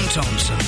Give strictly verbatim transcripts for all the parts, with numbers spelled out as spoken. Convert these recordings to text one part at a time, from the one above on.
and Thompson.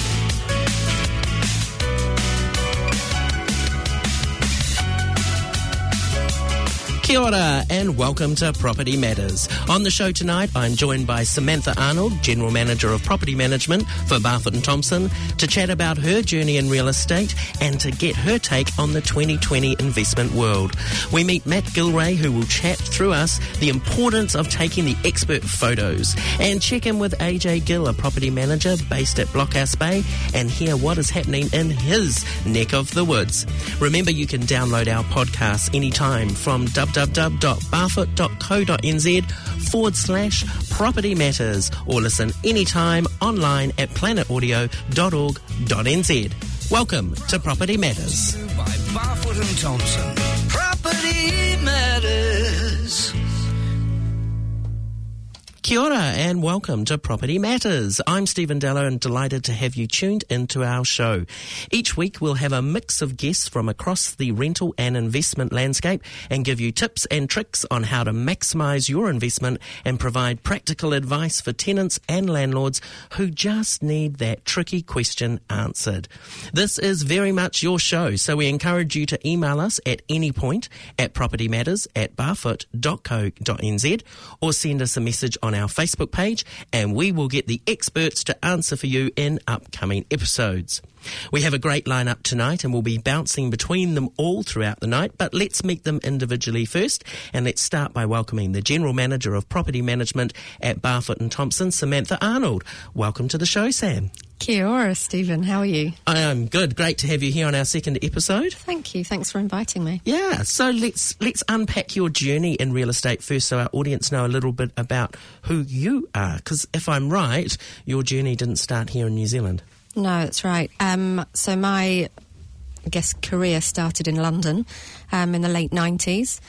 Kia ora and welcome to Property Matters. On the show tonight, I'm joined by Samantha Arnold, General Manager of Property Management for Barfoot and Thompson, to chat about her journey in real estate and to get her take on the twenty twenty investment world. We meet Matt Gilray, who will chat through us the importance of taking the expert photos, and check in with A J Gill, a property manager based at Blockhouse Bay, and hear what is happening in his neck of the woods. Remember, you can download our podcast anytime from w w w dot barfoot dot co dot n z forward slash property matters, or listen anytime online at planet audio dot org dot n z. Welcome to Property Matters. By Barfoot and Thompson. Property Matters. Kia ora and welcome to Property Matters. I'm Stephen Dello and delighted to have you tuned into our show. Each week we'll have a mix of guests from across the rental and investment landscape and give you tips and tricks on how to maximise your investment and provide practical advice for tenants and landlords who just need that tricky question answered. This is very much your show, so we encourage you to email us at any point at propertymatters at barfoot dot co dot n z or send us a message on our Facebook page, and we will get the experts to answer for you in upcoming episodes. We have a great lineup tonight and we'll be bouncing between them all throughout the night, but let's meet them individually first, and let's start by welcoming the General Manager of Property Management at Barfoot and Thompson, Samantha Arnold. Welcome to the show, Sam. Kia ora, Stephen. How are you? I am good. Great to have you here on our second episode. Thank you. Thanks for inviting me. Yeah, so let's let's unpack your journey in real estate first so our audience know a little bit about who you are, because if I'm right, your journey didn't start here in New Zealand. No, that's right. Um, so my, I guess, career started in London um, in the late nineties,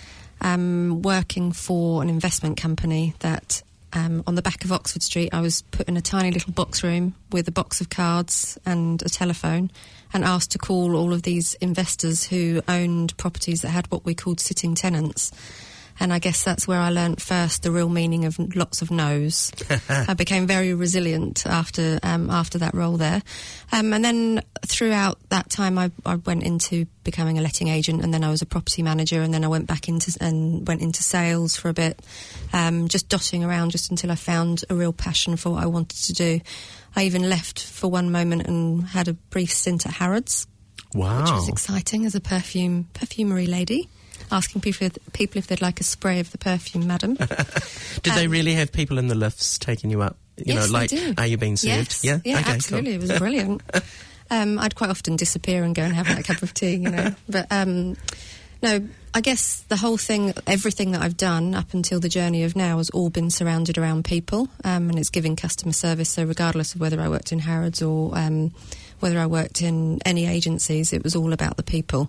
um, working for an investment company that um, on the back of Oxford Street, I was put in a tiny little box room with a box of cards and a telephone and asked to call all of these investors who owned properties that had what we called sitting tenants. And I guess that's where I learnt first the real meaning of lots of no's. I became very resilient after um, after that role there. Um, and then throughout that time, I, I went into becoming a letting agent, and then I was a property manager, and then I went back into and went into sales for a bit, um, just dotting around just until I found a real passion for what I wanted to do. I even left for one moment and had a brief stint at Harrods. Wow. Which was exciting as a perfume perfumery lady. Asking people if, people if they'd like a spray of the perfume, madam. Did um, they really have people in the lifts taking you up? You yes, know, like, they do. Are you being served? Yes. Yeah, yeah, okay, absolutely. cool. It was brilliant. um, I'd quite often disappear and go and have that cup of tea, you know. But um, no, I guess the whole thing, everything that I've done up until the journey of now has all been surrounded around people, um, and it's giving customer service. So regardless of whether I worked in Harrods or um, whether I worked in any agencies, it was all about the people.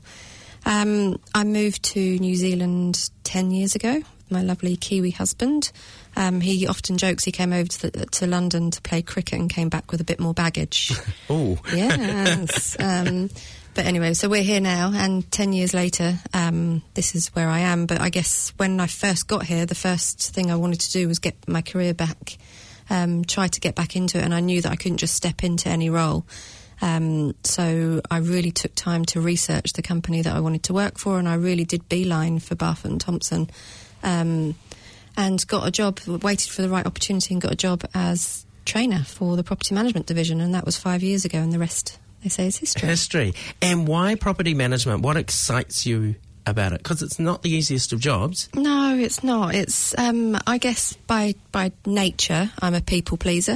Um, I moved to New Zealand ten years ago with my lovely Kiwi husband. Um, he often jokes he came over to, the, to London to play cricket and came back with a bit more baggage. Oh. Yes. um, but anyway, so we're here now, and ten years later, um, this is where I am. But I guess when I first got here, the first thing I wanted to do was get my career back, um, try to get back into it, and I knew that I couldn't just step into any role. Um, so I really took time to research the company that I wanted to work for, and I really did beeline for Barfoot and Thompson, um, and got a job, waited for the right opportunity and got a job as trainer for the property management division, and that was five years ago, and the rest, they say, is history. History. And why property management? What excites you about it? Because it's not the easiest of jobs. No, it's not. It's, um, I guess, by, by nature, I'm a people pleaser.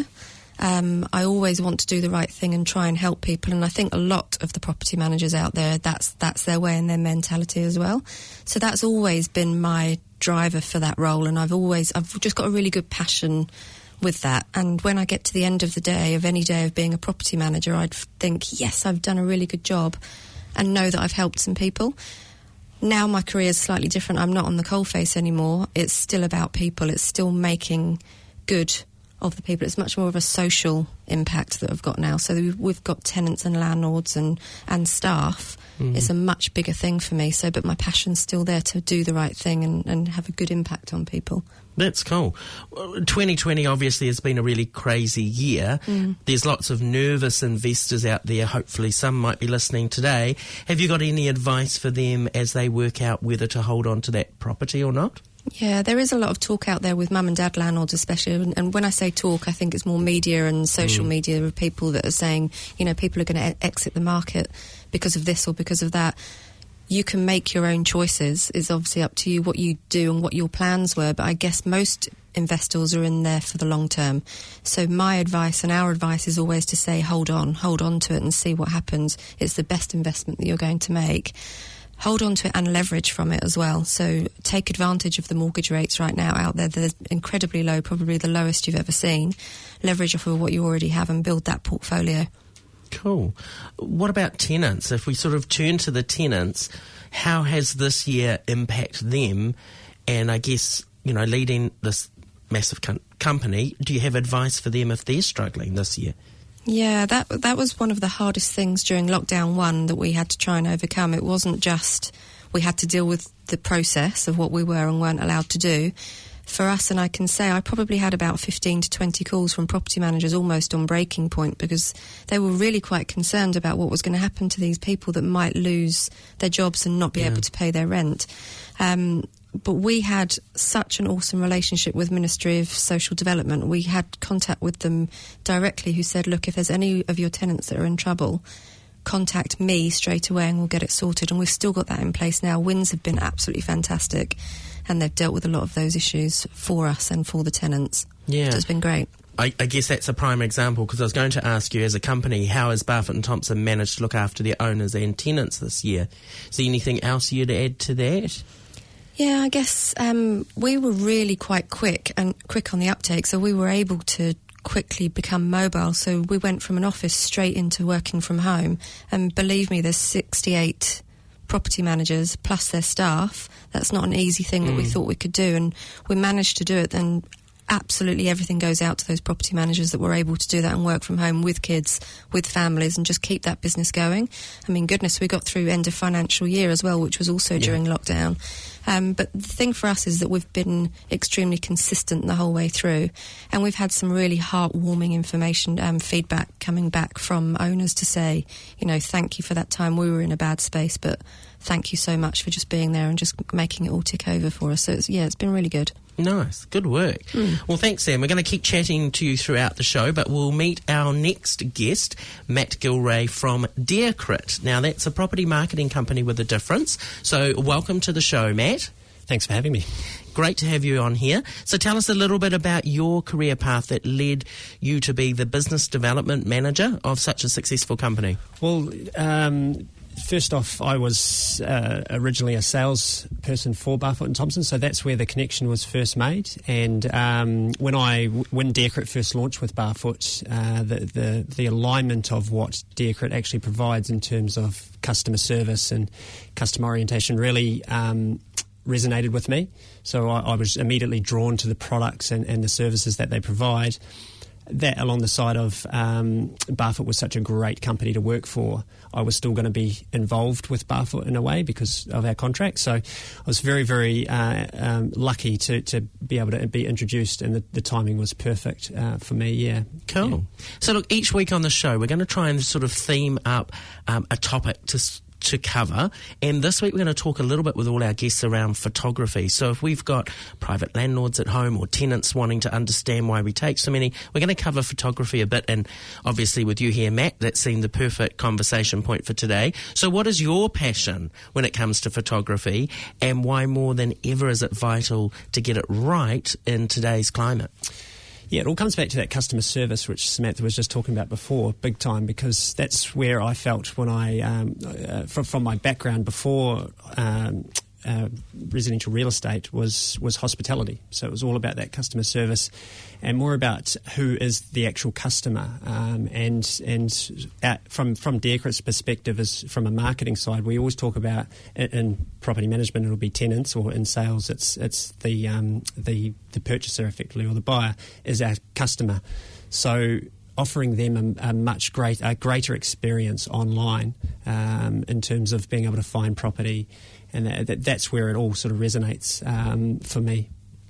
Um, I always want to do the right thing and try and help people, and I think a lot of the property managers out there, that's that's their way and their mentality as well. So that's always been my driver for that role, and I've always, I've just got a really good passion with that. And when I get to the end of the day, of any day of being a property manager, I'd think, yes, I've done a really good job and know that I've helped some people. Now my career is slightly different. I'm not on the coalface anymore. It's still about people. It's still making good of the people. It's much more of a social impact that we've got now. So we've, we've got tenants and landlords and, and staff. Mm. It's a much bigger thing for me. So, but my passion's still there to do the right thing and, and have a good impact on people. That's cool. twenty twenty obviously has been a really crazy year. Mm. There's lots of nervous investors out there. Hopefully some might be listening today. Have you got any advice for them as they work out whether to hold on to that property or not? Yeah, there is a lot of talk out there with mum and dad landlords especially, and, and when I say talk, I think it's more media and social mm. media of people that are saying, you know, people are going to e- exit the market because of this or because of that. You can make your own choices. It's obviously up to you what you do and what your plans were, but I guess most investors are in there for the long term. So my advice and our advice is always to say, hold on, hold on to it and see what happens. It's the best investment that you're going to make. Hold on to it and leverage from it as well. So take advantage of the mortgage rates right now out there. They're incredibly low, probably the lowest you've ever seen. Leverage off of what you already have and build that portfolio. Cool. What about tenants? If we sort of turn to the tenants, how has this year impacted them? And I guess, you know, leading this massive com- company, do you have advice for them if they're struggling this year? Yeah, that that was one of the hardest things during lockdown one that we had to try and overcome. It wasn't just we had to deal with the process of what we were and weren't allowed to do. For us, and I can say I probably had about fifteen to twenty calls from property managers almost on breaking point because they were really quite concerned about what was going to happen to these people that might lose their jobs and not be yeah. able to pay their rent. Um, but we had such an awesome relationship with Ministry of Social Development. We had contact with them directly who said, look, if there's any of your tenants that are in trouble, contact me straight away and we'll get it sorted. And we've still got that in place now. Wins have been absolutely fantastic and they've dealt with a lot of those issues for us and for the tenants. Yeah. So it's been great. I, I guess that's a prime example because I was going to ask you, as a company, how has Barfoot and Thompson managed to look after their owners and tenants this year? Is there anything else you'd add to that? Yeah, I guess um, we were really quite quick and quick on the uptake, so we were able to quickly become mobile. So we went from an office straight into working from home, and believe me, there's sixty-eight property managers plus their staff. That's not an easy thing mm. that we thought we could do, and we managed to do it. And absolutely everything goes out to those property managers that were able to do that and work from home with kids, with families, and just keep that business going. I mean, goodness, we got through end of financial year as well, which was also yeah. during lockdown. Um, but the thing for us is that we've been extremely consistent the whole way through, and we've had some really heartwarming information, um, feedback coming back from owners to say, you know, thank you for that time. We were in a bad space, but thank you so much for just being there and just making it all tick over for us. So, it's, yeah, it's been really good. Nice. Good work. Mm. Well, thanks, Sam. We're going to keep chatting to you throughout the show, but we'll meet our next guest, Matt Gilray from Dearcrit. Now, that's a property marketing company with a difference. So welcome to the show, Matt. Thanks for having me. Great to have you on here. So tell us a little bit about your career path that led you to be the business development manager of such a successful company. Well, um... First off, I was uh, originally a salesperson for Barfoot and Thompson, so that's where the connection was first made. And um, when I when Dearcrit first launched with Barfoot, uh, the, the the alignment of what Dearcrit actually provides in terms of customer service and customer orientation really um, resonated with me. So I, I was immediately drawn to the products and, and the services that they provide. That, along the side of um, Barfoot was such a great company to work for, I was still going to be involved with Barfoot in a way because of our contract. So I was very, very uh, um, lucky to, to be able to be introduced, and the, the timing was perfect uh, for me, yeah. Cool. Yeah. So look, each week on the show, we're going to try and sort of theme up um, a topic to to cover, and this week we're going to talk a little bit with all our guests around photography. So if we've got private landlords at home or tenants wanting to understand why we take so many, we're going to cover photography a bit, and obviously with you here, Matt, that seemed the perfect conversation point for today. So what is your passion when it comes to photography, and why more than ever is it vital to get it right in today's climate? Yeah, it all comes back to that customer service, which Samantha was just talking about before, big time, because that's where I felt when I, um, uh, from, from my background before um, uh, residential real estate, was, was hospitality. So it was all about that customer service and more about who is the actual customer. Um, and and at, from, from Dearcrit's perspective, as from a marketing side, we always talk about, in, in property management, it'll be tenants, or in sales, it's it's the um, the the purchaser effectively, or the buyer is our customer. So offering them a, a much great, a greater experience online um, in terms of being able to find property, and that, that, that's where it all sort of resonates um, for me.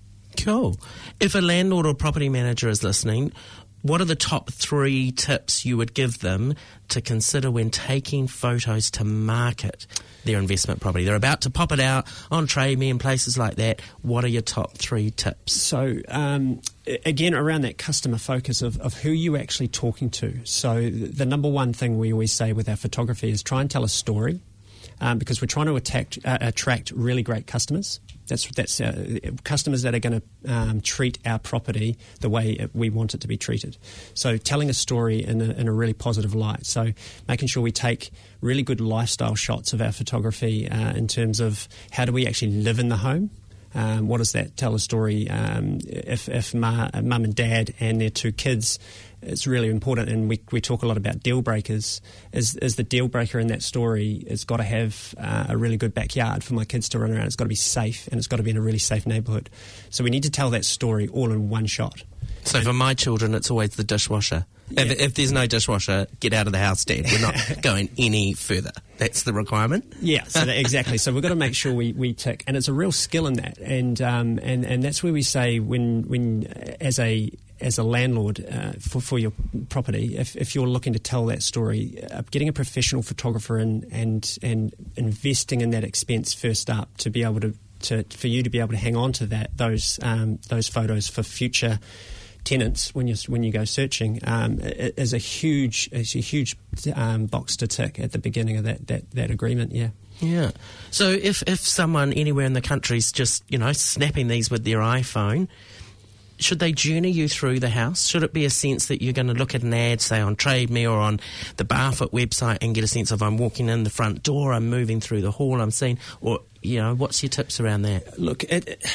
Cool. If a landlord or property manager is listening, what are the top three tips you would give them to consider when taking photos to market their investment property? They're about to pop it out on Trade Me and places like that. What are your top three tips? So, um, again, around that customer focus of, of who you're actually talking to. So the number one thing we always say with our photography is try and tell a story, um, because we're trying to attack, uh, attract really great customers. That's that's uh, customers that are going to um, treat our property the way we want it to be treated. So telling a story in a, in a really positive light. So making sure we take really good lifestyle shots of our photography uh, in terms of how do we actually live in the home. Um, what does that tell a story? Um, if if ma, mum and dad and their two kids, it's really important, and we we talk a lot about deal breakers. Is is the deal breaker in that story? It's got to have uh, a really good backyard for my kids to run around. It's got to be safe, and it's got to be in a really safe neighbourhood. So we need to tell that story all in one shot. So for my children, it's always the dishwasher. Yeah. If, if there's no dishwasher, get out of the house, Dad. We're not going any further. That's the requirement. Yeah, so that, exactly. So we've got to make sure we, we tick, and it's a real skill in that, and um, and and that's where we say when when as a as a landlord uh, for for your property, if if you're looking to tell that story, uh, getting a professional photographer in and and investing in that expense first up to be able to, to for you to be able to hang on to that those um, those photos for future tenants when you when you go searching um, is a huge is a huge um, box to tick at the beginning of that, that, that agreement. Yeah. Yeah. So if if someone anywhere in the country's just you know snapping these with their iPhone, should they journey you through the house? Should it be a sense that you're going to look at an ad, say on Trade Me or on the Barfoot website, and get a sense of I'm walking in the front door, I'm moving through the hall, I'm seeing, or you know, what's your tips around that? Look, it, it,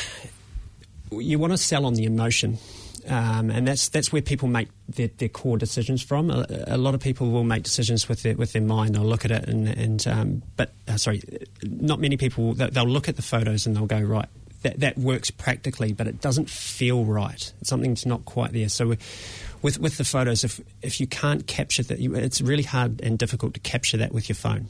you want to sell on the emotion. Um, and that's that's where people make their, their core decisions from. A, a lot of people will make decisions with their with their mind. They'll look at it and and um, but uh, sorry, not many people. They'll look at the photos and they'll go, right, that that works practically, but it doesn't feel right. Something's not quite there. So with with the photos, if if you can't capture that, you, it's really hard and difficult to capture that with your phone.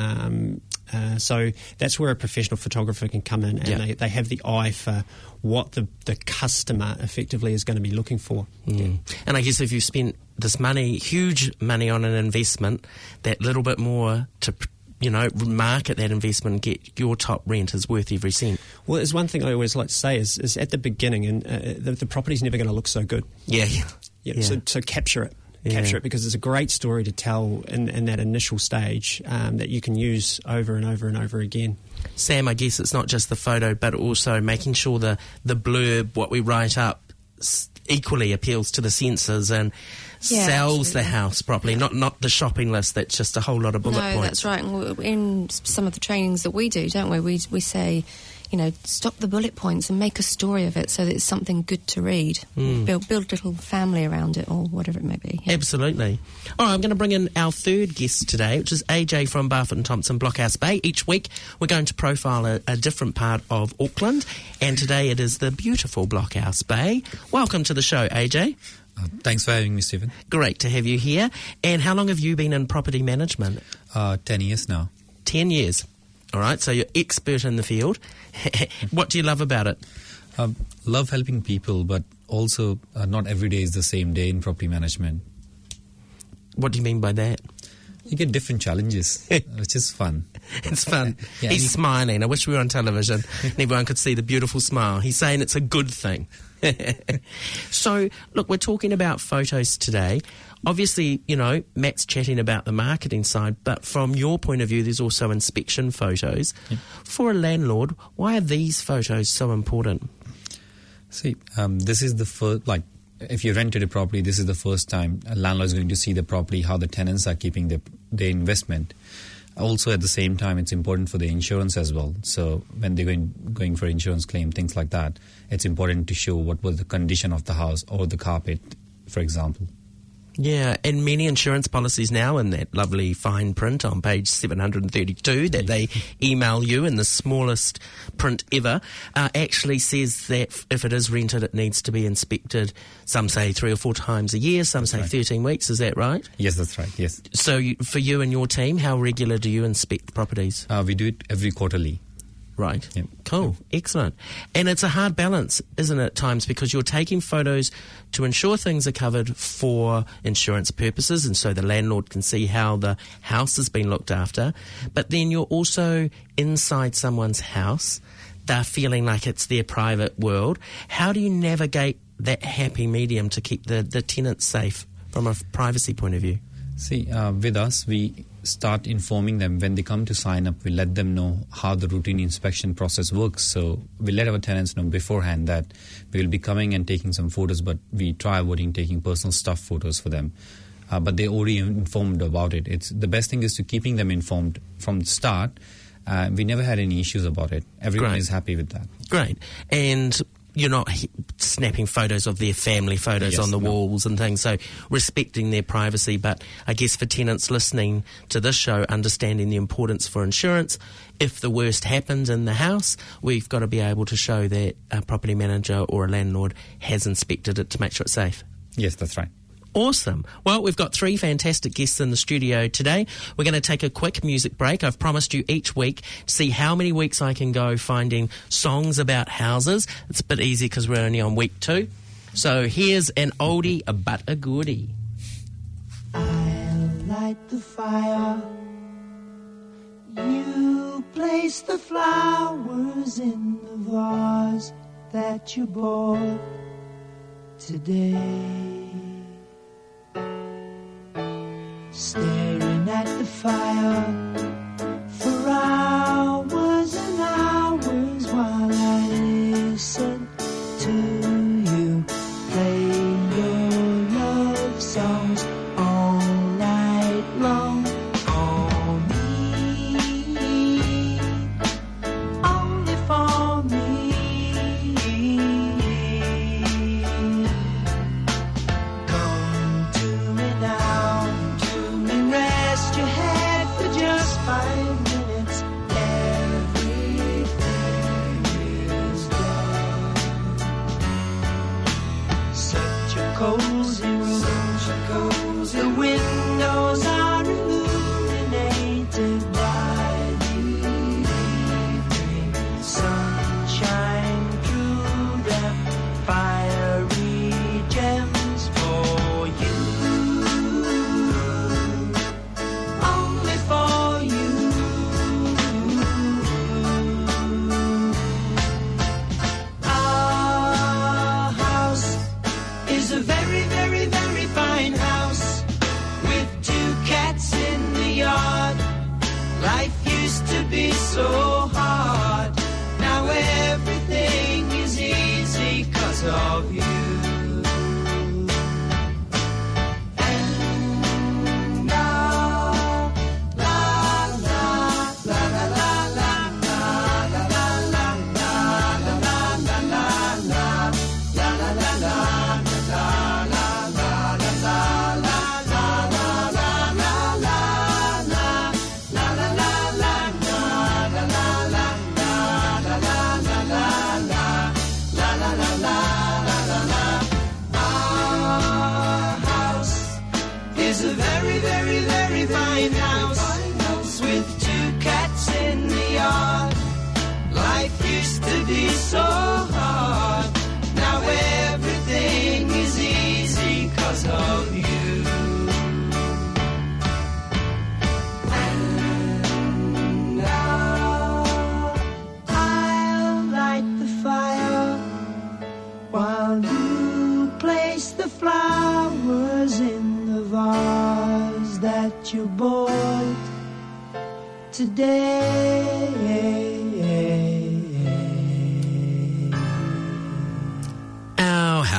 Um, uh, so that's where a professional photographer can come in, and yeah. they, they have the eye for what the, the customer effectively is going to be looking for. Mm. Yeah. And I guess if you spend this money, huge money on an investment, that little bit more to, you know, market that investment and get your top rent is worth every cent. Well, there's one thing I always like to say is, is at the beginning, and uh, the, the property's never going to look so good. Yeah, yeah. yeah, yeah. So, so capture it. Yeah. Capture it, because it's a great story to tell in, in that initial stage um, that you can use over and over and over again. Sam, I guess it's not just the photo, but also making sure the, the blurb, what we write up, equally appeals to the senses and yeah, sells absolutely. the house properly, not not the shopping list that's just a whole lot of bullet no, points. No, that's right. And in some of the trainings that we do, don't we, we, we say, you know, stop the bullet points and make a story of it so that it's something good to read. Mm. Build, build a little family around it or whatever it may be. Yeah. Absolutely. All right, I'm going to bring in our third guest today, which is A J from Barfoot and Thompson Blockhouse Bay. Each week we're going to profile a, a different part of Auckland, and today it is the beautiful Blockhouse Bay. Welcome to the show, A J. Uh, thanks for having me, Stephen. Great to have you here. And how long have you been in property management? Uh, ten years now. Ten years. All right, so you're expert in the field. What do you love about it? Um, love helping people, but also uh, not every day is the same day in property management. What do you mean by that? You get different challenges, which is fun. It's fun. Yeah, He's you- smiling. I wish we were on television and everyone could see the beautiful smile. He's saying it's a good thing. So, look, we're talking about photos today. Obviously, you know, Matt's chatting about the marketing side, but from your point of view, there's also inspection photos. Yeah. For a landlord, why are these photos so important? See, um, this is the first, like, if you rented a property, this is the first time a landlord is going to see the property, how the tenants are keeping their, their investment. Also, at the same time, it's important for the insurance as well. So when they're going, going for insurance claim, things like that, it's important to show what was the condition of the house or the carpet, for example. Yeah, and many insurance policies now, in that lovely fine print on page seven hundred thirty-two that they email you in the smallest print ever, uh, actually says that if it is rented, it needs to be inspected, some say three or four times a year, some That's say right. thirteen weeks. Is that right? Yes, that's right. Yes. So you, for you and your team, how regular do you inspect properties? Uh, we do it every quarterly. Right. Yep. Cool. Excellent. And it's a hard balance, isn't it, at times, because you're taking photos to ensure things are covered for insurance purposes, and so the landlord can see how the house has been looked after. But then you're also inside someone's house. They're feeling like it's their private world. How do you navigate that happy medium to keep the, the tenants safe from a privacy point of view? See, uh, with us, we start informing them when they come to sign up. We let them know how the routine inspection process works. So we let our tenants know beforehand that we will be coming and taking some photos, but we try avoiding taking personal stuff photos for them. Uh, but they're already informed about it. It's the best thing is to keeping them informed from the start. Uh, we never had any issues about it. Everyone Great. is happy with that. Great. And you're not h- snapping photos of their family photos Yes, on the no. walls and things, so respecting their privacy. But I guess for tenants listening to this show, understanding the importance for insurance, if the worst happens in the house, we've got to be able to show that a property manager or a landlord has inspected it to make sure it's safe. Yes, that's right. Awesome. Well, we've got three fantastic guests in the studio today. We're going to take a quick music break. I've promised you each week to see how many weeks I can go finding songs about houses. It's a bit easy because we're only on week two. So here's an oldie but a goodie. I'll light the fire. You place the flowers in the vase that you bought today. Staring at the fire for hours and hours while I listen to you play your love songs all night long. For me, only for me. Come to me now, rest your head for just five minutes. Everything is done. Such a cozy room. The windows are illuminated by the evening sunshine through them. Fiery gems for you. Only for you. Our house is a very, very, very fine house with two cats in the yard. Life used to be so hard. Now everything is easy 'cause of you. Is a very, very, very fine house with two cats in the yard. Life used to be so hard. Now everything is easy 'cause of you. And now I'll light the fire while you place the flowers in the vase that you bought today. Our house,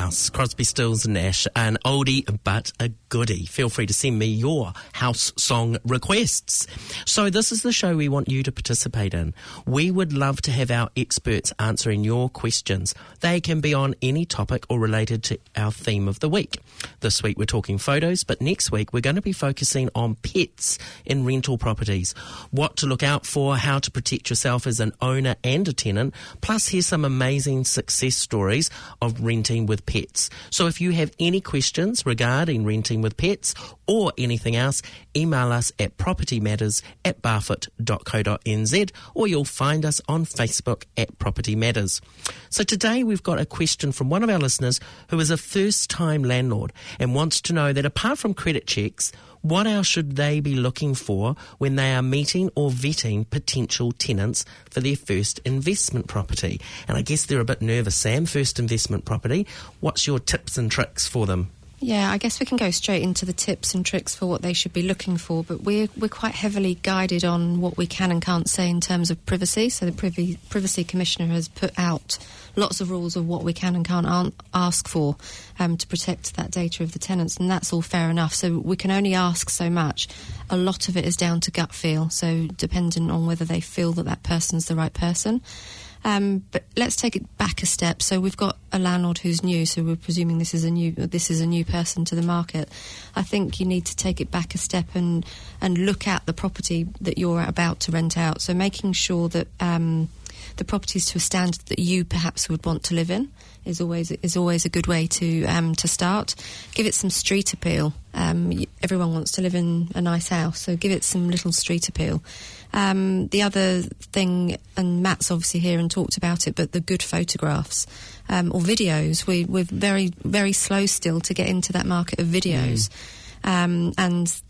Crosby, Stills and Nash, an oldie but a goodie. Feel free to send me your house song requests. So this is the show we want you to participate in. We would love to have our experts answering your questions. They can be on any topic or related to our theme of the week. This week we're talking photos, but next week we're going to be focusing on pets in rental properties, what to look out for, how to protect yourself as an owner and a tenant, plus here's some amazing success stories of renting with pets. So if you have any questions regarding renting with pets or anything else, email us at propertymatters at barfoot dot co dot n z, or you'll find us on Facebook at Property Matters. So today we've got a question from one of our listeners who is a first-time landlord and wants to know that apart from credit checks, what else should they be looking for when they are meeting or vetting potential tenants for their first investment property? And I guess they're a bit nervous, Sam, first investment property. What's your tips and tricks for them? Yeah, I guess we can go straight into the tips and tricks for what they should be looking for, but we're we're quite heavily guided on what we can and can't say in terms of privacy. So the Privacy, Privacy Commissioner has put out lots of rules of what we can and can't an- ask for um, to protect that data of the tenants, and that's all fair enough. So we can only ask so much. A lot of it is down to gut feel, so dependent on whether they feel that that person's the right person. Um, but let's take it back a step. So we've got a landlord who's new, so we're presuming this is a new this is a new person to the market. I think you need to take it back a step and and look at the property that you're about to rent out. So making sure that um, the property is to a standard that you perhaps would want to live in is always is always a good way to um, to start. Give it some street appeal. Um, everyone wants to live in a nice house, so give it some little street appeal. Um, the other thing, and Matt's obviously here and talked about it, but the good photographs um, or videos. We, we're very, very slow still to get into that market of videos. Mm. Um, and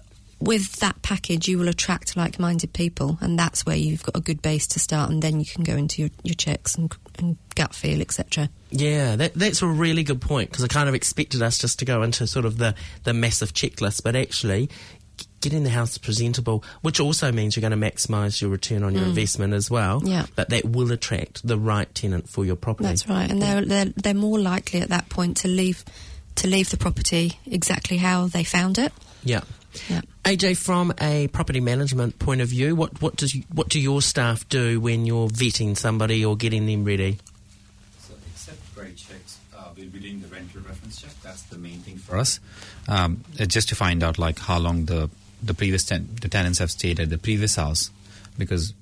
with that package, you will attract like-minded people, and that's where you've got a good base to start, and then you can go into your, your checks and, and gut feel, et cetera. Yeah, that, that's a really good point, because I kind of expected us just to go into sort of the, the massive checklist, but actually getting the house presentable, which also means you're going to maximise your return on your mm. investment as well. Yeah. But that will attract the right tenant for your property. That's right, and they're they're they're more likely at that point to leave to leave the property exactly how they found it. Yeah. Yeah. A J, from a property management point of view, what what does you, what do your staff do when you're vetting somebody or getting them ready? So, except credit checks, uh, we'll be doing the rental reference check. That's the main thing for us, um, just to find out like how long the the previous ten- the tenants have stayed at the previous house, because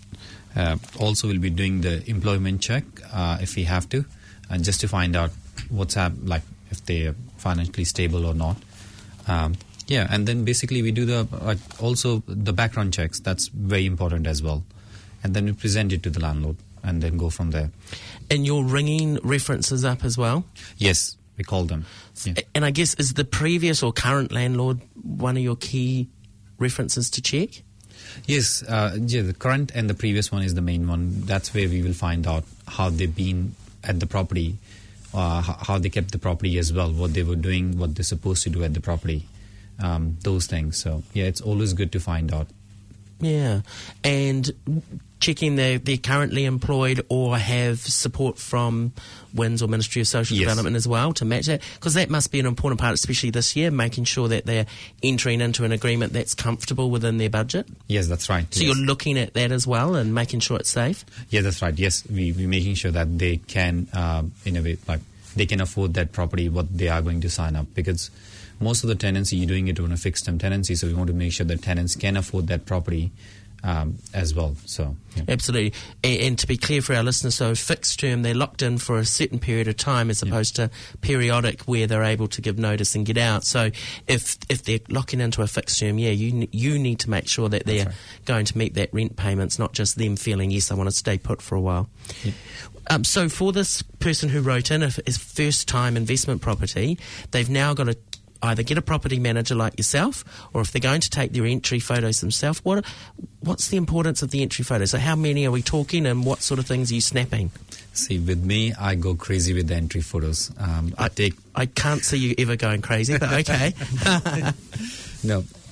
uh, also we'll be doing the employment check uh, if we have to, and just to find out what's hap- like if they're financially stable or not. Um, yeah, and then basically we do the uh, also the background checks. That's very important as well, and then we present it to the landlord and then go from there. And you're ringing references up as well? Yes, we call them. Yeah. And I guess, is the previous or current landlord one of your key references to check? Yes, uh, yeah, the current and the previous one is the main one. That's where we will find out how they've been at the property, uh, how they kept the property as well, what they were doing, what they're supposed to do at the property, um, those things. So, yeah, it's always good to find out. Yeah, and checking they're, they're currently employed or have support from W I N S or Ministry of Social yes. Development as well to match that, because that must be an important part, especially this year, making sure that they're entering into an agreement that's comfortable within their budget. Yes, that's right. So yes. you're looking at that as well and making sure it's safe? Yeah, that's right. Yes, we, we're making sure that they can, uh, in a way, like they can afford that property, what they are going to sign up, because most of the tenancy, you're doing it on a fixed-term tenancy, so we want to make sure that tenants can afford that property um, as well. So yeah. Absolutely. And, and to be clear for our listeners, so fixed-term, they're locked in for a certain period of time as opposed yeah. to periodic where they're able to give notice and get out. So if if they're locking into a fixed-term, yeah, you you need to make sure that they're right. going to meet that rent payments, not just them feeling, yes, I want to stay put for a while. Yeah. Um, so for this person who wrote in, if it's first-time investment property, they've now got to either get a property manager like yourself, or if they're going to take their entry photos themselves, what what's the importance of the entry photos? So how many are we talking, and what sort of things are you snapping? See, with me, I go crazy with the entry photos. Um, I, I take. I can't see you ever going crazy, but okay. No,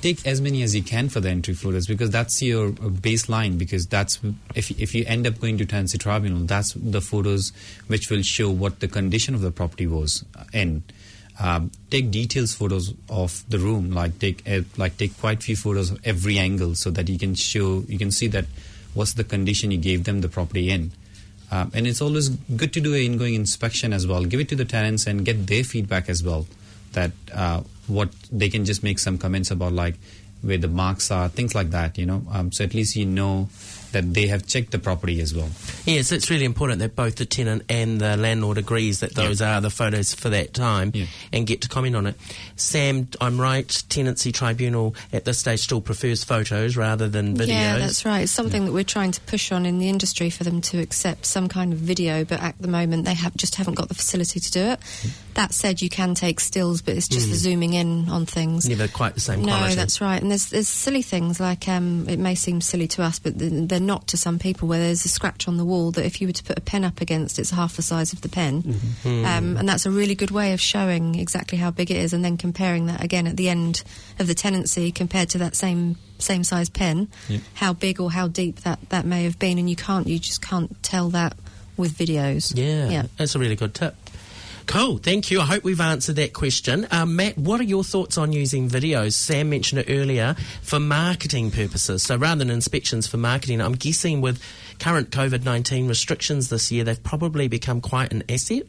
take as many as you can for the entry photos, because that's your uh, baseline. Because that's if if you end up going to tenancy tribunal, that's the photos which will show what the condition of the property was in. Um, take details photos of the room, like take uh, like take quite few photos of every angle, so that you can show you can see that what's the condition you gave them the property in. Um, and it's always good to do an ingoing inspection as well. Give it to the tenants and get their feedback as well. That uh, what they can just make some comments about, like where the marks are, things like that, you know. Um, so at least you know that they have checked the property as well. Yes, it's really important that both the tenant and the landlord agrees that those yeah. are the photos for that time yeah. and get to comment on it. Sam, I'm right, Tenancy Tribunal at this stage still prefers photos rather than videos? Yeah, that's right. It's something yeah. that we're trying to push on in the industry for them to accept some kind of video, but at the moment they have just haven't got the facility to do it. Mm. That said, you can take stills, but it's just mm. the zooming in on things. Never quite the same no, quality. No, that's right. And there's, there's silly things like, um, it may seem silly to us, but they're not to some people, where there's a scratch on the wall that if you were to put a pen up against, it's half the size of the pen. Mm-hmm. Mm. Um, and that's a really good way of showing exactly how big it is, and then comparing that again at the end of the tenancy compared to that same same size pen, yep. how big or how deep that, that may have been. And you can't, you just can't tell that with videos. Yeah, yeah. That's a really good tip. Cool, thank you. I hope we've answered that question. Um, Matt, what are your thoughts on using videos? Sam mentioned it earlier, for marketing purposes. So rather than inspections, for marketing, I'm guessing with current COVID nineteen restrictions this year, they've probably become quite an asset?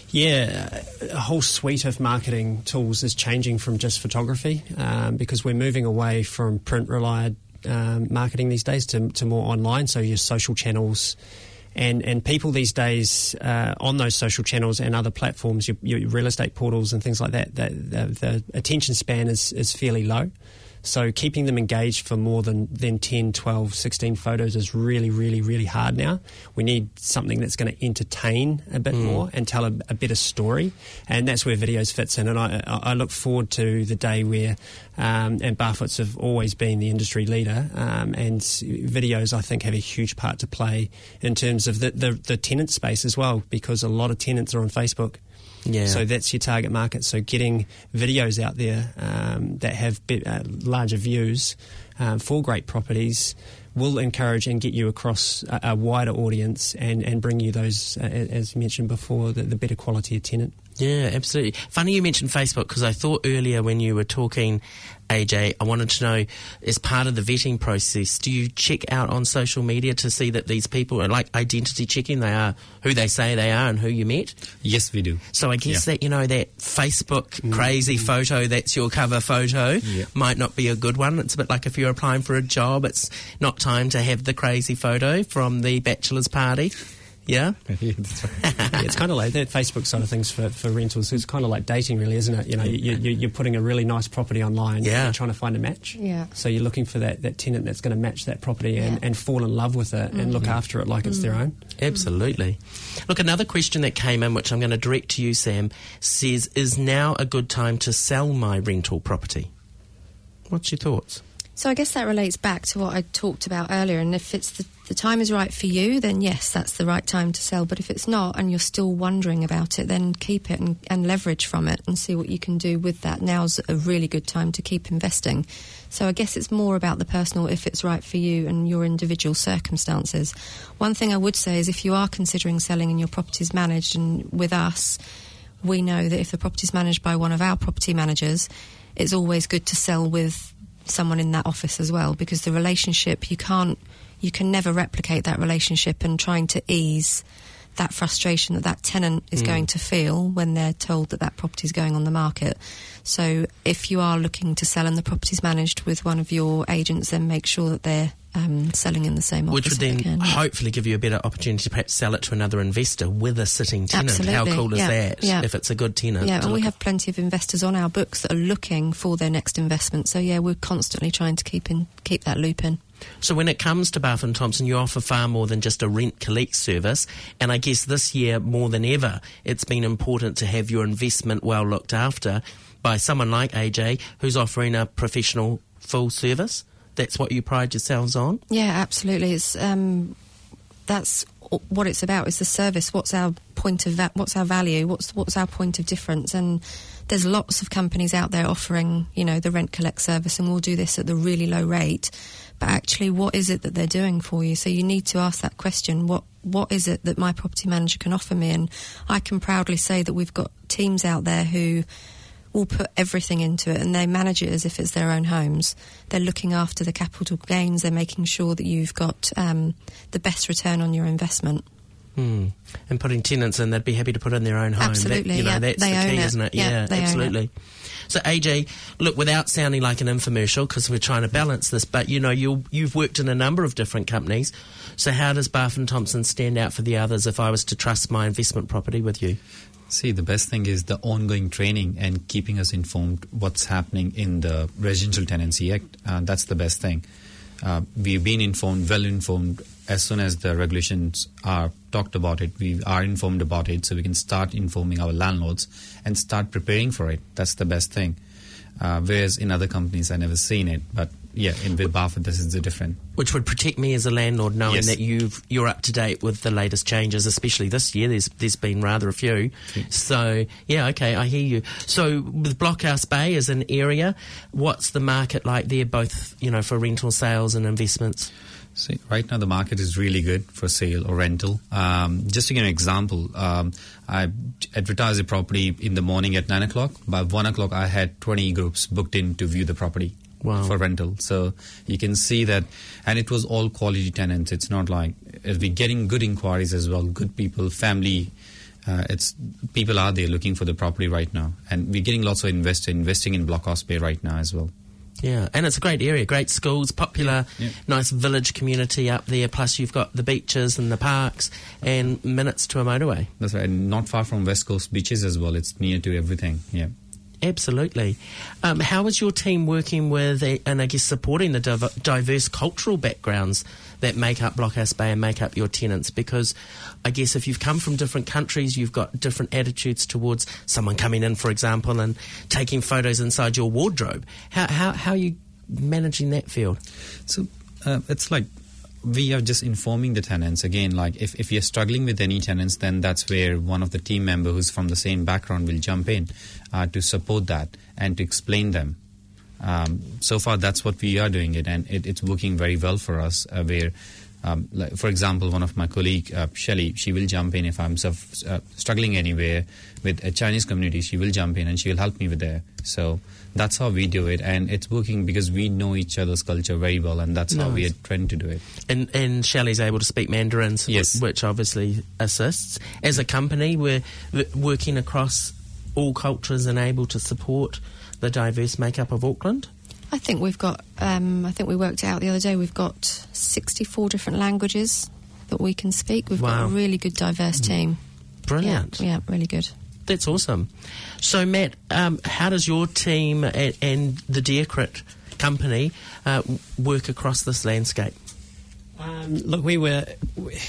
Yeah, a whole suite of marketing tools is changing from just photography, um, because we're moving away from print-relied um, marketing these days to, to more online, so your social channels. And and people these days uh, on those social channels and other platforms, your, your real estate portals and things like that, that the, the attention span is, is fairly low. So keeping them engaged for more than, than ten, twelve, sixteen photos is really, really, really hard now. We need something that's going to entertain a bit mm. more and tell a, a better story. And that's where videos fits in. And I, I look forward to the day where, um, and Barfoot's have always been the industry leader, um, and videos, I think, have a huge part to play in terms of the, the, the tenant space as well, because a lot of tenants are on Facebook. Yeah. So that's your target market. So getting videos out there um, that have be, uh, larger views um, for great properties will encourage and get you across a, a wider audience and, and bring you those, uh, as you mentioned before, the, the better quality of tenant. Yeah, absolutely. Funny you mentioned Facebook, because I thought earlier when you were talking, A J, I wanted to know, as part of the vetting process, do you check out on social media to see that these people are like identity checking, they are who they say they are and who you met? Yes, we do. So I guess yeah. that, you know, that Facebook mm. crazy photo that's your cover photo yeah. might not be a good one. It's a bit like if you're applying for a job, it's not time to have the crazy photo from the bachelor's party. Yeah? yeah, that's right. yeah, it's kind of like that Facebook side of things for, for rentals. It's kind of like dating, really, isn't it? You know, you, you, you're putting a really nice property online yeah. and you're trying to find a match. Yeah. So you're looking for that, that tenant that's going to match that property and, yeah. and fall in love with it mm. and look after it like mm. it's their own. Absolutely. Look, another question that came in, which I'm going to direct to you, Sam, says, is now a good time to sell my rental property? What's your thoughts? So I guess that relates back to what I talked about earlier, and if it's the, the time is right for you, then yes, that's the right time to sell. But if it's not and you're still wondering about it, then keep it and, and leverage from it and see what you can do with that. Now's a really good time to keep investing. So I guess it's more about the personal, if it's right for you and your individual circumstances. One thing I would say is if you are considering selling and your property's managed, and with us, we know that if the property's managed by one of our property managers, it's always good to sell with someone in that office as well, because the relationship, you can't you can never replicate that relationship, and trying to ease that frustration that that tenant is mm. going to feel when they're told that that property is going on the market. So if you are looking to sell and the property's managed with one of your agents, then make sure that they're um, selling in the same office. Which would then can, hopefully give you a better opportunity to perhaps sell it to another investor with a sitting tenant. Absolutely. How cool is yeah. that, yeah. if it's a good tenant? Yeah, and we have plenty of investors on our books that are looking for their next investment. So yeah, we're constantly trying to keep in keep that loop in. So when it comes to Barfoot and Thompson, you offer far more than just a rent-collect service, and I guess this year, more than ever, it's been important to have your investment well looked after by someone like A J, who's offering a professional full service. That's what you pride yourselves on? Yeah, absolutely. It's um, that's what it's about, is the service. What's our point of va- what's our value, what's what's our point of difference. And there's lots of companies out there offering, you know, the rent collect service, and we'll do this at the really low rate. But actually, what is it that they're doing for you? So you need to ask that question. What what is it that my property manager can offer me? And I can proudly say that we've got teams out there who will put everything into it, and they manage it as if it's their own homes. They're looking after the capital gains. They're making sure that you've got um, the best return on your investment. Mm. And putting tenants in, they'd be happy to put in their own home. Absolutely, that, you know, yeah. that's They the own key, it. isn't it? Yeah, Yeah, they own absolutely. it. So A J, look, without sounding like an infomercial, because we're trying to balance this, but you know, you you've worked in a number of different companies. So how does Barfoot and Thompson stand out for the others if I was to trust my investment property with you? See, the best thing is the ongoing training and keeping us informed what's happening in the Residential Tenancy Act. Uh, that's the best thing. Uh, we've been informed, well informed. As soon as the regulations are talked about it, we are informed about it, so we can start informing our landlords and start preparing for it. That's the best thing. Uh, whereas in other companies, I never seen it. But yeah, in with Barfoot, this is the different. Which would protect me as a landlord, knowing Yes. that you've you're up to date with the latest changes, especially this year. There's there's been rather a few. So yeah, okay, I hear you. So with Blockhouse Bay as an area, what's the market like there, both you know for rental sales and investments? See, right now the market is really good for sale or rental. Um, just to give you an example, um, I advertised a property in the morning at nine o'clock. By one o'clock, I had twenty groups booked in to view the property. Wow. For rental. So you can see that, and it was all quality tenants. It's not like, we're getting good inquiries as well, good people, family. Uh, it's people are there looking for the property right now, and we're getting lots of investors investing in Blockhouse Bay right now as well. Yeah, and it's a great area, great schools, popular, Yeah. nice village community up there. Plus, you've got the beaches and the parks, and minutes to a motorway. That's right, and not far from West Coast beaches as well. It's near to everything. Yeah. Absolutely. Um, how is your team working with uh, and I guess supporting the div- diverse cultural backgrounds that make up Blockhouse Bay and make up your tenants? Because I guess if you've come from different countries, you've got different attitudes towards someone coming in, for example, and taking photos inside your wardrobe. How how, how are you managing that field? So uh, it's like we are just informing the tenants. Again, like if, if you're struggling with any tenants, then that's where one of the team member who's from the same background will jump in uh, to support that and to explain them. Um, so far, that's what we are doing it, and it, it's working very well for us. Uh, where, um, like, for example, one of my colleague, uh, Shelley, she will jump in if I'm suff- uh, struggling anywhere with a Chinese community. She will jump in and she will help me with there. So that's how we do it, and it's working because we know each other's culture very well, and that's how we are Nice. trying to do it. And, and Shelley's able to speak Mandarin, so Yes. which obviously assists. As a company, we're w- working across all cultures and able to support the diverse makeup of Auckland. I think we've got, um, I think we worked it out the other day, we've got sixty-four different languages that we can speak. We've got Wow. a really good diverse team. Brilliant. Yeah, yeah, really good. That's awesome. So, Matt, um, how does your team and, and the Deacrit company uh, w- work across this landscape? Um, look, we were. We,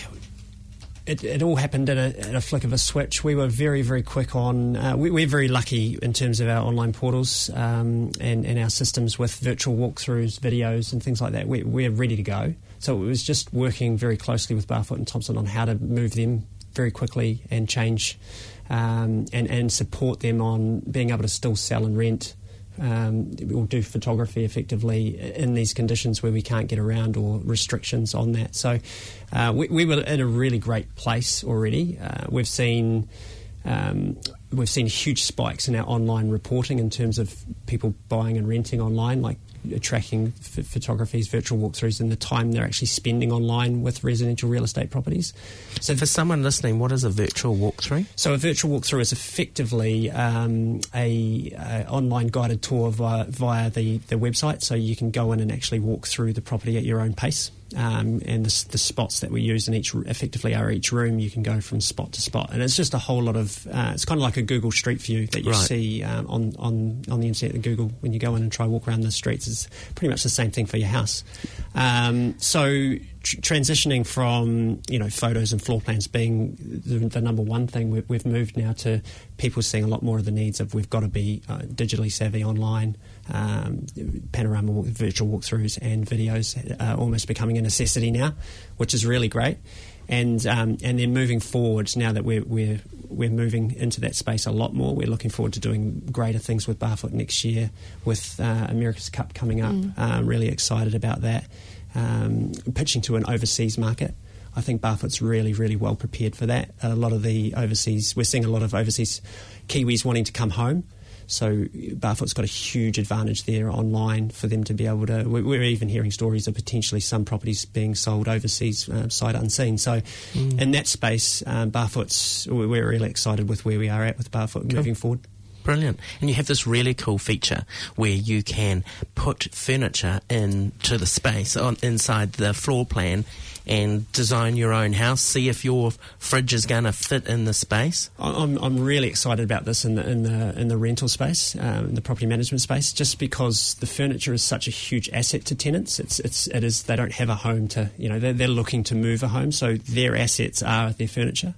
It, it all happened in a, in a flick of a switch. We were very, very quick on. Uh, we, we're very lucky in terms of our online portals um, and, and our systems with virtual walkthroughs, videos, and things like that. We, we're ready to go. So it was just working very closely with Barfoot and Thompson on how to move them very quickly and change um, and, and support them on being able to still sell and rent. Um, we'll do photography effectively in these conditions where we can't get around or restrictions on that. So uh, we, we were in a really great place already. Uh, we've seen um, we've seen huge spikes in our online reporting in terms of people buying and renting online, like tracking f- photographies, virtual walkthroughs, and the time they're actually spending online with residential real estate properties. So, for someone listening, what is a virtual walkthrough? So a virtual walkthrough is effectively um, a, a online guided tour via, via the, the website. So you can go in and actually walk through the property at your own pace. Um, and the, the spots that we use in each effectively are each room. You can go from spot to spot, and it's just a whole lot of. Uh, it's kind of like a Google Street View that you Right. see um, on on on the internet. And Google, when you go in and try walk around the streets, is pretty much the same thing for your house. Um, so tr- transitioning from you know photos and floor plans being the, the number one thing, we've, we've moved now to people seeing a lot more of the needs of we've got to be uh, digitally savvy online. Um, panorama walk, virtual walkthroughs and videos are almost becoming a necessity now, which is really great. And um, and then moving forward, now that we're we're we're moving into that space a lot more, we're looking forward to doing greater things with Barfoot next year, with uh, America's Cup coming up. Mm. Uh, really excited about that. Um, pitching to an overseas market. I think Barfoot's really, really well prepared for that. A lot of the overseas, we're seeing a lot of overseas Kiwis wanting to come home. So Barfoot's got a huge advantage there online for them to be able to... We're even hearing stories of potentially some properties being sold overseas, uh, sight unseen. So mm. in that space, um, Barfoot's... We're really excited with where we are at with Barfoot cool. moving forward. Brilliant. And you have this really cool feature where you can put furniture into the space on inside the floor plan and design your own house, see if your fridge is going to fit in the space. I'm I'm really excited about this in the in the in the rental space, um, in the property management space, just because the furniture is such a huge asset to tenants. It's it's it is they don't have a home to, you know, they're, they're looking to move a home, so their assets are their furniture.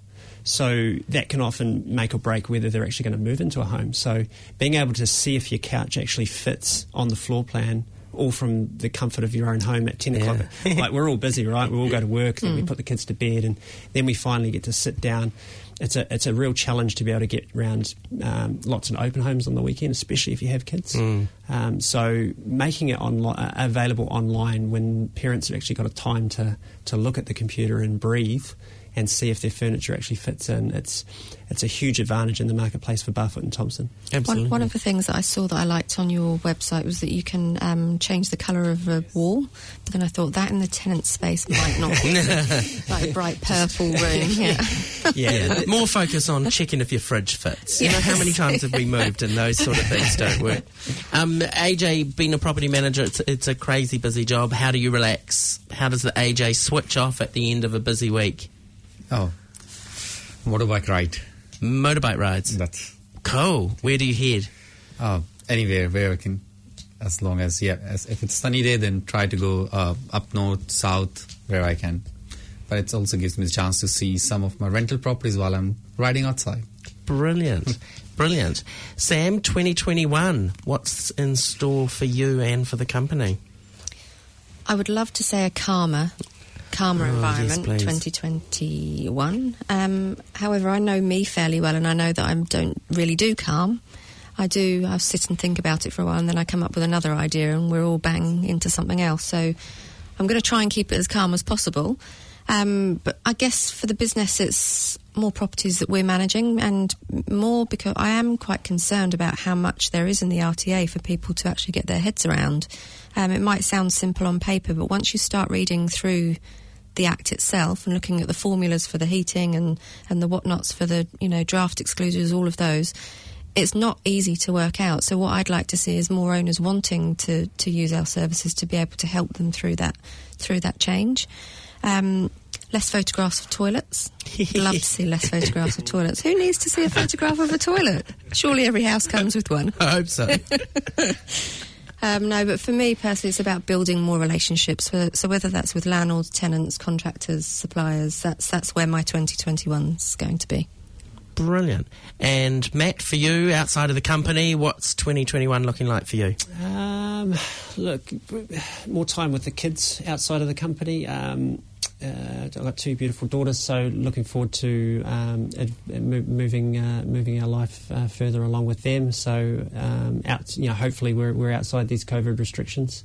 So that can often make or break whether they're actually going to move into a home. So being able to see if your couch actually fits on the floor plan, all from the comfort of your own home at ten o'clock. Yeah. Like, we're all busy, right? We all go to work, then mm. we put the kids to bed, and then we finally get to sit down. It's a it's a real challenge to be able to get around um, lots of open homes on the weekend, especially if you have kids. Mm. Um, so making it onli- uh, available online when parents have actually got a time to, to look at the computer and breathe and see if their furniture actually fits in. It's it's a huge advantage in the marketplace for Barfoot and Thompson. Absolutely. One, one of the things that I saw that I liked on your website was that you can um, change the colour of a wall, but then I thought that in the tenant space might not be like a bright purple room. Yeah. Yeah. yeah. More focus on checking if your fridge fits. You yes. know, how many times have we moved and those sort of things don't work? Um, A J, being a property manager, it's, it's a crazy busy job. How do you relax? How does the A J switch off at the end of a busy week? Oh, motorbike ride. Motorbike rides. That's cool. Where do you head? Oh, anywhere where I can, as long as yeah. As, if it's sunny day, then try to go uh, up north, south, where I can. But it also gives me the chance to see some of my rental properties while I'm riding outside. Brilliant, brilliant. Sam, twenty twenty-one. What's in store for you and for the company? I would love to say a calmer. calmer oh, environment, yes, twenty twenty-one. Um, however, I know me fairly well, and I know that I don't really do calm. I do, I sit and think about it for a while, and then I come up with another idea, and we're all bang into something else. So I'm going to try and keep it as calm as possible. Um, but I guess for the business, it's more properties that we're managing, and more because I am quite concerned about how much there is in the R T A for people to actually get their heads around. Um, it might sound simple on paper, but once you start reading through the Act itself and looking at the formulas for the heating and, and the whatnots for the, you know, draft exclusions, all of those, it's not easy to work out. So what I'd like to see is more owners wanting to, to use our services to be able to help them through that through that change. Um, less photographs of toilets. Love to see less photographs of toilets. Who needs to see a photograph of a toilet? Surely every house comes with one. I hope so. um, no, but for me personally, it's about building more relationships. So, so whether that's with landlords, tenants, contractors, suppliers, that's that's where my twenty twenty-one's going to be. Brilliant. And Matt, for you, outside of the company, what's twenty twenty-one looking like for you? Um, look, more time with the kids outside of the company. Um, uh, I've got two beautiful daughters, so looking forward to um, ad- moving uh, moving our life uh, further along with them. So, um, out, you know, hopefully we're we're outside these COVID restrictions.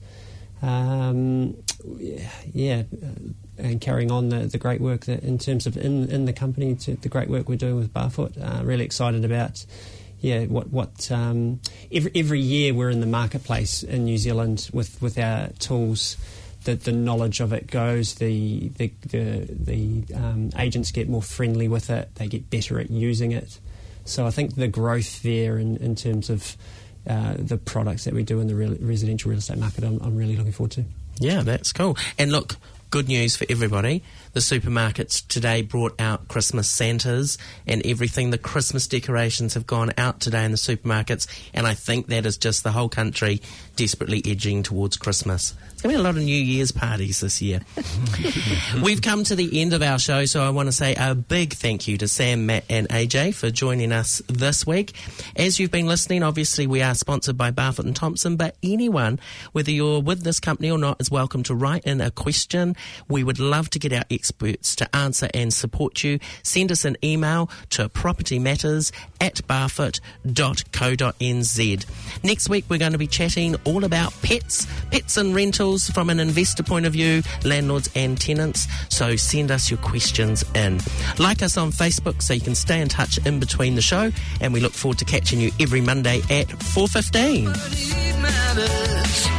Um, yeah. Uh, and carrying on the, the great work that in terms of in, in the company, to the great work we're doing with Barfoot. Uh, really excited about, yeah, what what um, every every year we're in the marketplace in New Zealand with, with our tools. The, the knowledge of it goes. The the the, the um, agents get more friendly with it. They get better at using it. So I think the growth there in, in terms of uh, the products that we do in the real, residential real estate market, I'm, I'm really looking forward to. Yeah, that's cool. And look, good news for everybody. The supermarkets today brought out Christmas Santas and everything. The Christmas decorations have gone out today in the supermarkets, and I think that is just the whole country desperately edging towards Christmas. There's going to be a lot of New Year's parties this year. We've come to the end of our show, so I want to say a big thank you to Sam, Matt and A J for joining us this week. As you've been listening, obviously we are sponsored by Barfoot and Thompson, but anyone, whether you're with this company or not, is welcome to write in a question. We would love to get our experts experts to answer and support you. Send us an email to propertymatters at barfoot dot co dot n z. Next week we're going to be chatting all about pets, pets and rentals from an investor point of view, landlords and tenants. So send us your questions in. Like us on Facebook so you can stay in touch in between the show, and we look forward to catching you every Monday at four fifteen. Property matters.